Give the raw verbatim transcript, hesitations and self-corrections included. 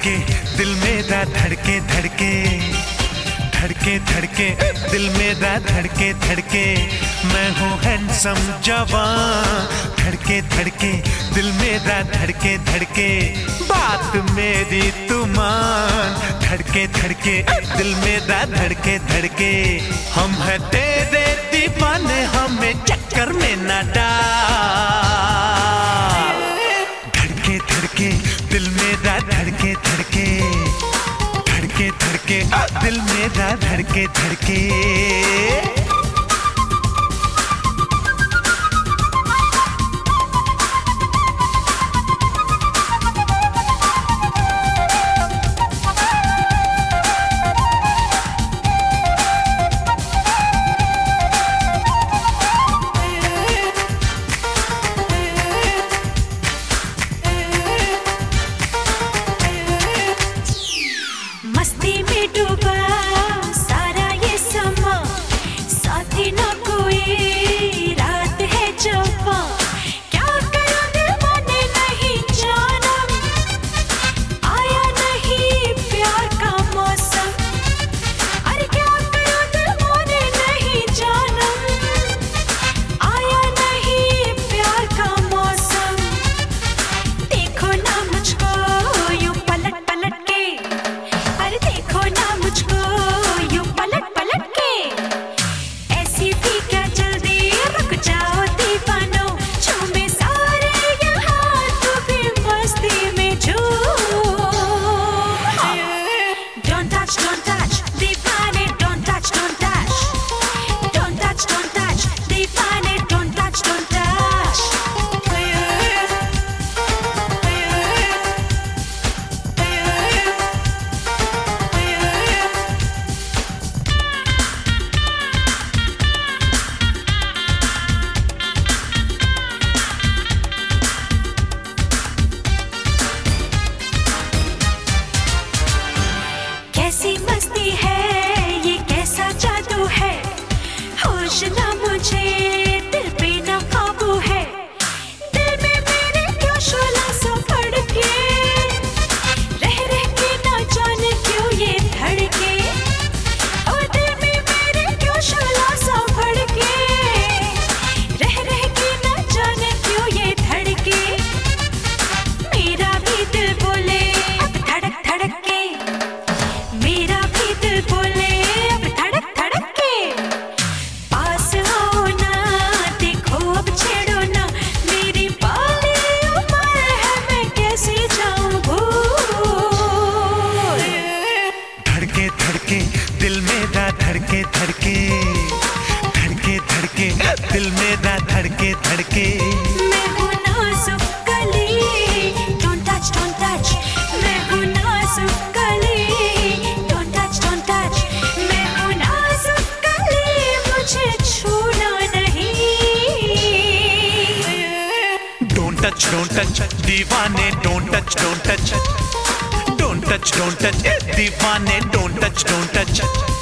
धड़के दिल मेरा धड़के धड़के धड़के धड़के दिल मेरा धड़के धड़के मैं हूँ हैंडसम जवान धड़के धड़के दिल मेरा धड़के धड़के बात मेरी तू मान धड़के धड़के दिल मेरा धड़के धड़के हम हैं तेरे दीवाने हमें चक्कर में न डाल धड़के धड़के दिल मेरा धड़के धड़के धड़के धड़के दिल मेरा धड़के धड़के मस्ती में डूबा सारा ये समा साथी ना कोई रात है जवा क्या करूं दिल माने नहीं जाना आया नहीं प्यार का मौसम अरे क्या करूं दिल माने नहीं जाना आया नहीं प्यार का मौसम देखो ना मुझको यूं पलट पलट के देखो ना मुझको यूं पलट पलट के ऐसी भी क्या जल्दी रुक जाओ दीवानो झूमे सारे यहाँ तू भी मस्ती में झूम Don't touch, don't touch, दीवाने don't touch, don't touch Don't touch, don't touch, दीवाने don't touch, don't touch कैसी मस्ती है ये कैसा जादू है होश ना मुझे दिल पे ना काबू है दिल में मेरे क्यों शोला सा भड़के रह रह के ना जाने क्यों ये धड़के ओ दिल में मेरे क्यों शोला सा भड़के रह रह के ना जाने क्यों ये धड़के मेरा भी दिल बोले अब धड़क धड़क के मेरा भी दिल बोले अब धड़क धड़क के पास आओ ना देखो अब छेड़ो ना मेरी बाली उम्र है मैं कैसे जाऊं भूल धड़के धड़के दिल मेरा धड़के धड़के धड़के धड़के दिल मेरा धड़के धड़के मैं हूँ नाजुक कली Don't touch, don't touch मैं हूँ नाजुक कली Don't touch, don't touch मैं हूँ नाजुक कली मुझे छूना नहीं Don't touch, don't touch दीवाने don't touch, don't touch Don't touch, don't touch दीवाने don't touch, don't touch